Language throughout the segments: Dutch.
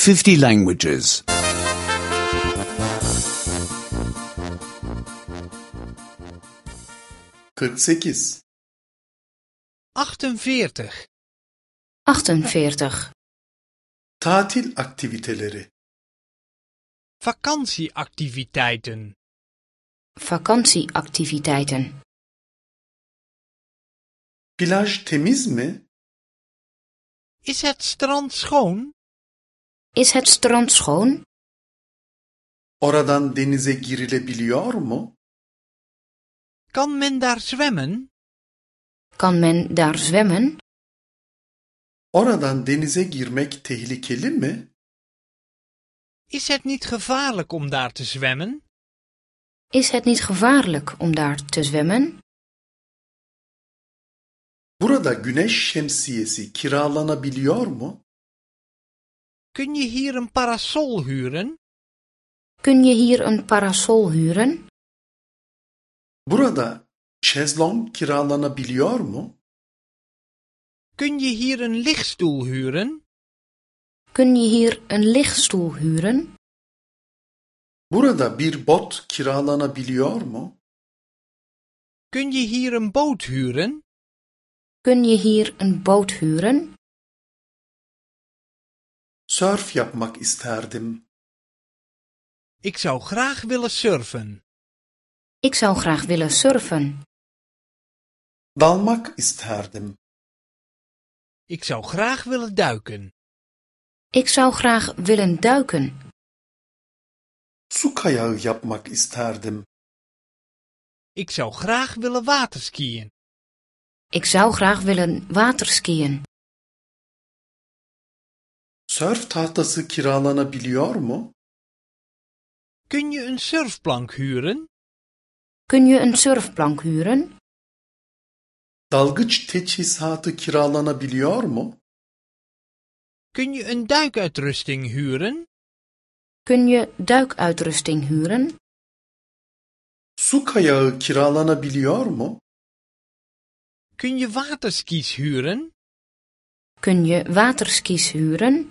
50 languages. 48 48. 48. Tatil aktiviteleri Vakantieactiviteiten. Vakantieactiviteiten. Plaj temiz mi? Is het strand schoon? Is het strand schoon? Oradan denize girilebiliyor mu? Kan men daar zwemmen? Kan men daar zwemmen? Oradan denize girmek tehlikeli mi? Is het niet gevaarlijk om daar te zwemmen? Is het niet gevaarlijk om daar te zwemmen? Burada güneş şemsiyesi kiralanabiliyor mu? Kun je hier een parasol huren? Kun je hier een parasol huren? Burada şezlong kiralanabiliyor mu? Kun je hier een lichtstoel huren? Kun je hier een lichtstoel huren? Burada bir bot kiralanabiliyor mu? Kun je hier een boot huren? Kun je hier een boot huren? Surf yapmak isterdim. Ik zou graag willen surfen. Ik zou graag willen surfen. Dalmak isterdim. Ik zou graag willen duiken. Ik zou graag willen duiken. Su kayağı yapmak isterdim. Ik zou graag willen waterskiën. Ik zou graag willen waterskiën. Surf tahtası kiralanabiliyor mu? Kun je een surfplank huren? Kun je een surfplank huren? Dalgıç teçhizatı kiralanabiliyor mu? Kun je een duikuitrusting huren? Kun je duikuitrusting huren? Su kayağı kiralanabiliyor mu? Kun je waterskis huren? Kun je waterskis huren?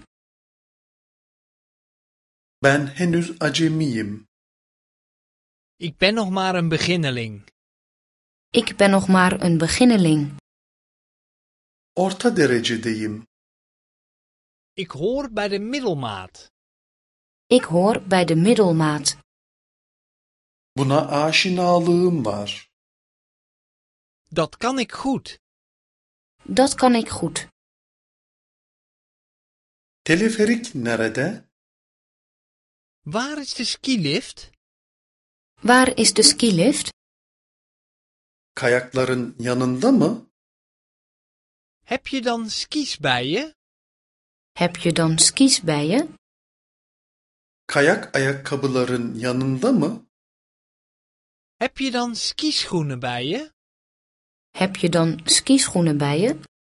Ben henüz acemiyim. Ik ben nog maar een beginneling. Ik ben nog maar een beginneling. Orta derecedeyim. Ik hoor bij de middelmaat. Ik hoor bij de middelmaat. Buna aşinalığım var. Dat kan ik goed. Dat kan ik goed. Teleferik nerede? Waar is de skilift? Waar is de skilift? Kayakların yanında mı? Heb je dan skis bij je? Heb je dan skis bij je? Kayak ayakkabıların yanında mı? Heb je dan skischoenen bij je? Heb je dan skischoenen bij je?